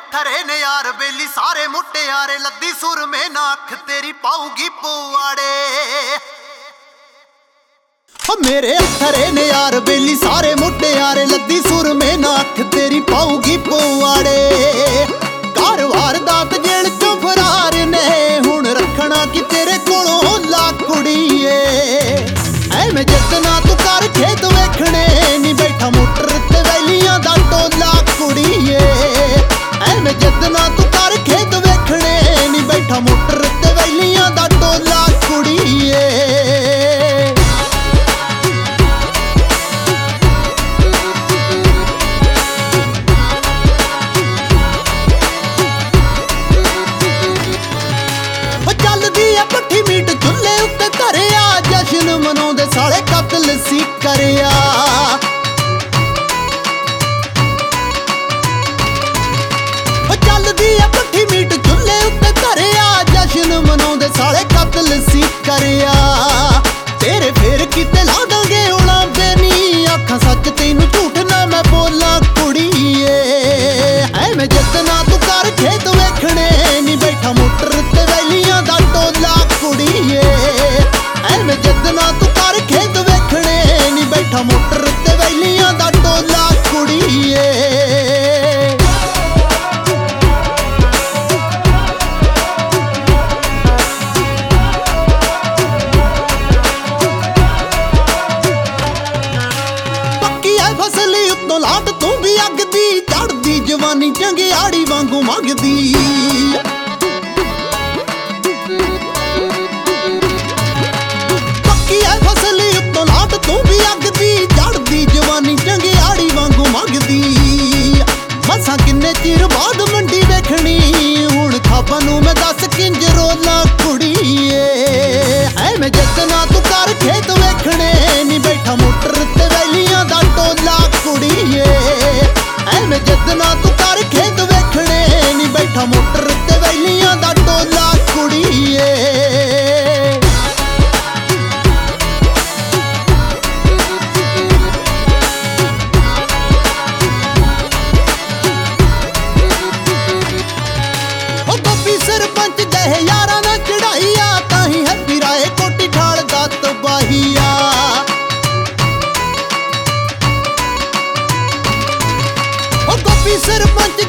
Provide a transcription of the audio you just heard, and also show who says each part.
Speaker 1: अत्थरे ने यार बेली सारे मुटियारे लद्दी सुर में ना अख तेरी पाऊगी पुआड़े। मेरे अत्थरे ने यार बेली सारे मुटियारे लद्दी सुर में ना अख तेरी पाऊगी पुआड़े। घर वारदात जेल चो फरार ने हुण रखना कि तेरे कोलों ला कुड़ीए। मैं जितना तू कर खेत वेखने नी बैठा मोटर ते वैलियां दा टोला कुड़ीए। मैं जितना तू कर खेत वेखने नी बैठा मोटर ते वैलियां दा टोला कुड़ीए। चलदी है पट्ठी मीट चुल्हे उत्ते धरिया जशन मनाउंदे साले कतल सी करिया। चलदी है पट्ठी मीट चुल्हे उत्ते धरिया जशन मनाउंदे साले कतल सी करिया। तेरे फेर किते ला दांगे उड़ांदे नी आखां सच तैनूं झूठ ना मैं बोलां कुड़ीए। मैं जितना तू कर खेत वेखणे नी बैठा मोटर ते वैलियां दा टोला कुड़ीए। मैं जितना तू कर खेत वेखणे नी बैठा मोटर ते वैलियां दा टोला कुड़ीए। फसली उत्तों लाट तू भी अगदी चढ़दी जवानी चंगियाड़ी वांगू मंगदी। पक्की है फसली उत्तों लाट तू भी अगदी चढ़दी जवानी चंगियाड़ी वांगू मंगदी। मसां किन्ने चिर बाद मंडी वेखनी हुण खाबां नूं मैं दस किंज रोला कुड़ीए। मैं जितना तू कर खेत वेखणे नी बैठा मोटर ते वैलियां दा टोला कुड़ीए। मैं जितना तू कर खेत वेखणे नी बैठा मोटर ते वैलियां दा टोला कुड़ीए। सरपंच जहे यारा ना चढ़ाइया ताही है फिराए कोटी ठाल दा तबाहिया। गोपी सरपंच